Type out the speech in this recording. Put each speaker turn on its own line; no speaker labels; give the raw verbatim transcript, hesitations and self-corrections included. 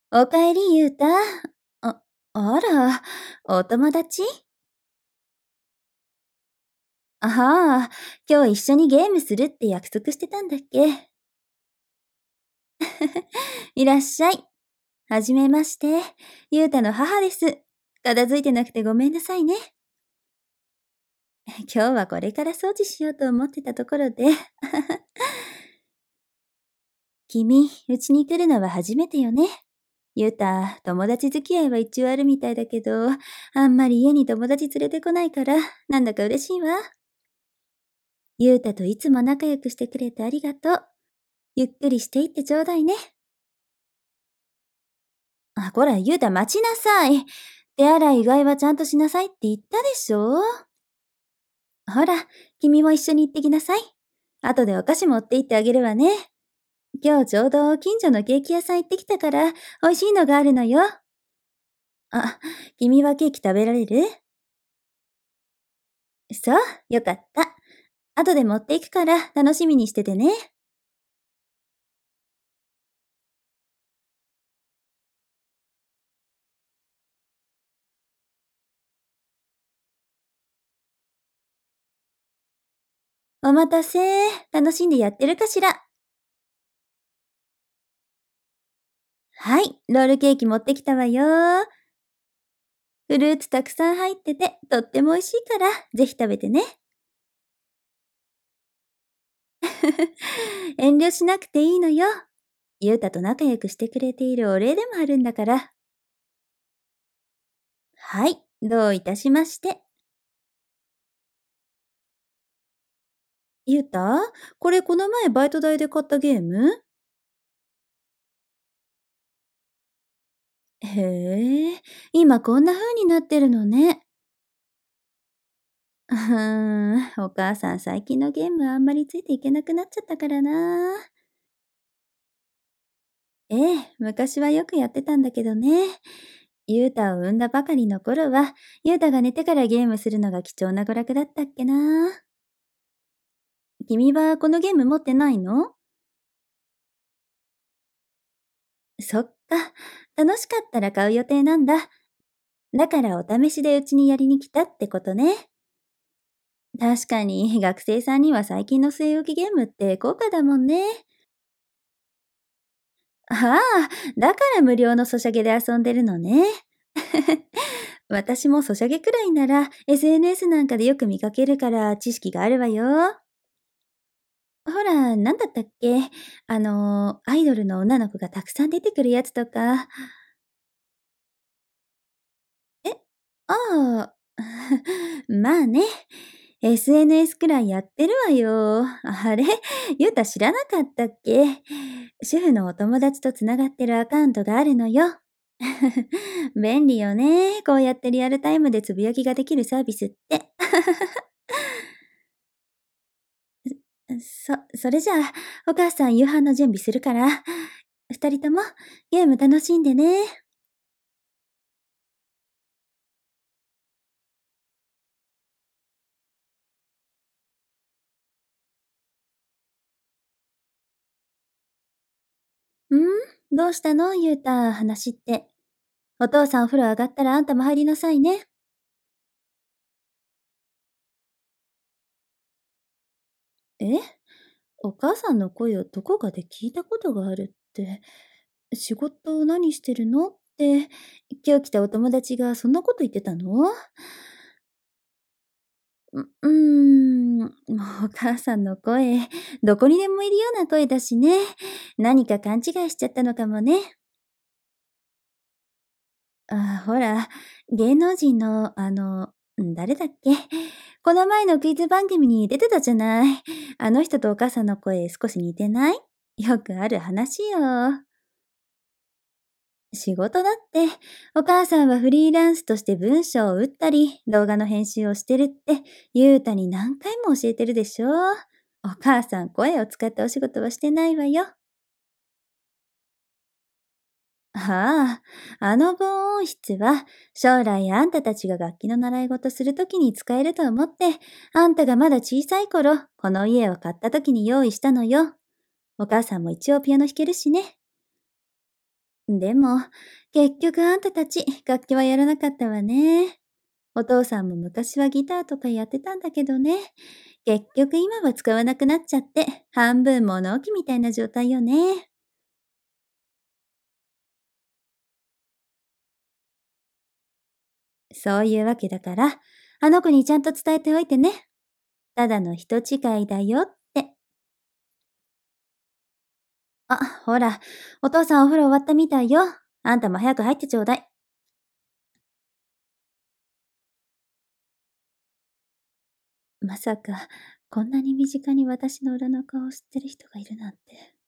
おかえり、ゆうた。あ、あら、お友達？あはあ、今日一緒にゲームするって約束してたんだっけ？いらっしゃい。はじめまして。ゆうたの母です。片付いてなくてごめんなさいね。今日はこれから掃除しようと思ってたところで。君、うちに来るのは初めてよね。ゆうた、友達付き合いは一応あるみたいだけど、あんまり家に友達連れてこないから、なんだか嬉しいわ。ゆうたといつも仲良くしてくれてありがとう。ゆっくりしていってちょうだいね。あ、こら、ゆうた待ちなさい。手洗い以外はちゃんとしなさいって言ったでしょ。ほら、君も一緒に行ってきなさい。後でお菓子持って行ってあげるわね。今日ちょうど近所のケーキ屋さん行ってきたから、美味しいのがあるのよ。あ、君はケーキ食べられる？そう、よかった。後で持っていくから楽しみにしててね。お待たせ。楽しんでやってるかしら。はい、ロールケーキ持ってきたわよ。フルーツたくさん入ってて、とっても美味しいから、ぜひ食べてね。遠慮しなくていいのよ。ゆうたと仲良くしてくれているお礼でもあるんだから。はい、どういたしまして。ゆうた、これこの前バイト代で買ったゲーム？へえ、今こんな風になってるのね。うーん、お母さん最近のゲームあんまりついていけなくなっちゃったからな。ええ、昔はよくやってたんだけどね。ユータを産んだばかりの頃は、ユータが寝てからゲームするのが貴重な娯楽だったっけな。君はこのゲーム持ってないの？そっか。楽しかったら買う予定なんだ。だからお試しでうちにやりに来たってことね。確かに学生さんには最近の据え置きゲームって高価だもんね。ああ、だから無料のソシャゲで遊んでるのね。私もソシャゲくらいなら エスエヌエス なんかでよく見かけるから知識があるわよ。ほら、なんだったっけ？あの、アイドルの女の子がたくさん出てくるやつとか。え？ああ、まあね。エスエヌエス くらいやってるわよ。あれ？ゆうた知らなかったっけ？主婦のお友達とつながってるアカウントがあるのよ。便利よね。こうやってリアルタイムでつぶやきができるサービスって。そ、それじゃあ、お母さん夕飯の準備するから、二人ともゲーム楽しんでね。ん？どうしたのゆうた、話って。お父さんお風呂上がったらあんたも入りなさいね。え？お母さんの声をどこかで聞いたことがあるって、仕事何してるのって、今日来たお友達がそんなこと言ってたの？ううーん、もうお母さんの声、どこにでもいるような声だしね。何か勘違いしちゃったのかもね。あ、ほら、芸能人の、あの、ん誰だっけ？この前のクイズ番組に出てたじゃない。あの人とお母さんの声少し似てない？よくある話よ。仕事だって、お母さんはフリーランスとして文章を打ったり、動画の編集をしてるって、ゆうたに何回も教えてるでしょ。お母さん声を使ったお仕事はしてないわよ。ああ、あの防音室は将来あんたたちが楽器の習い事するときに使えると思って、あんたがまだ小さい頃、この家を買ったときに用意したのよ。お母さんも一応ピアノ弾けるしね。 でも、結局あんたたち楽器はやらなかったわね。お父さんも昔はギターとかやってたんだけどね。結局今は使わなくなっちゃって、半分物置みたいな状態よね。そういうわけだから、あの子にちゃんと伝えておいてね。ただの人違いだよって。あ、ほら、お父さんお風呂終わったみたいよ。あんたも早く入ってちょうだい。まさか、こんなに身近に私の裏の顔を知ってる人がいるなんて。